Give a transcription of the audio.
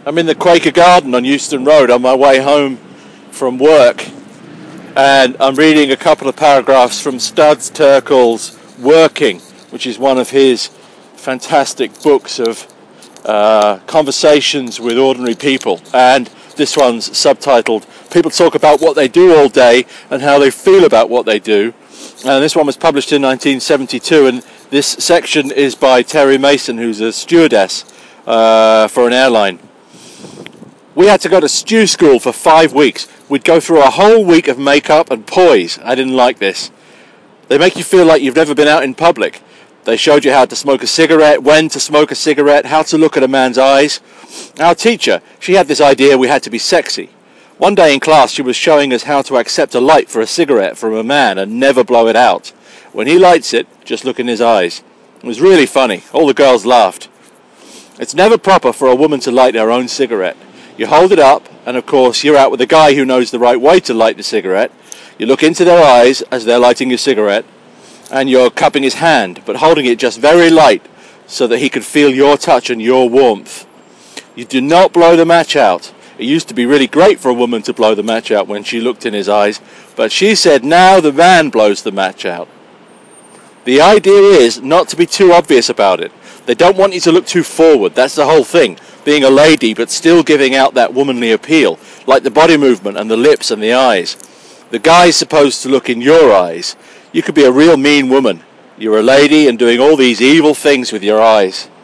I'm in the Quaker Garden on Euston Road on my way home from work, and I'm reading a couple of paragraphs from Studs Terkel's Working, which is one of his fantastic books of conversations with ordinary people, and this one's subtitled People Talk About What They Do All Day and How They Feel About What They Do. And this one was published in 1972, and this section is by Terry Mason, who's a stewardess for an airline. We had to go to stew school for 5 weeks. We'd go through a whole week of makeup and poise. I didn't like this. They make you feel like you've never been out in public. They showed you how to smoke a cigarette, when to smoke a cigarette, how to look at a man's eyes. Our teacher, she had this idea we had to be sexy. One day in class she was showing us how to accept a light for a cigarette from a man and never blow it out. When he lights it, just look in his eyes. It was really funny. All the girls laughed. It's never proper for a woman to light her own cigarette. You hold it up, and of course you're out with a guy who knows the right way to light the cigarette. You look into their eyes as they're lighting your cigarette, and you're cupping his hand, but holding it just very light so that he can feel your touch and your warmth. You do not blow the match out. It used to be really great for a woman to blow the match out when she looked in his eyes, but she said now the man blows the match out. The idea is not to be too obvious about it. They don't want you to look too forward. That's the whole thing. Being a lady, but still giving out that womanly appeal, like the body movement and the lips and the eyes. The guy's supposed to look in your eyes. You could be a real mean woman. You're a lady and doing all these evil things with your eyes.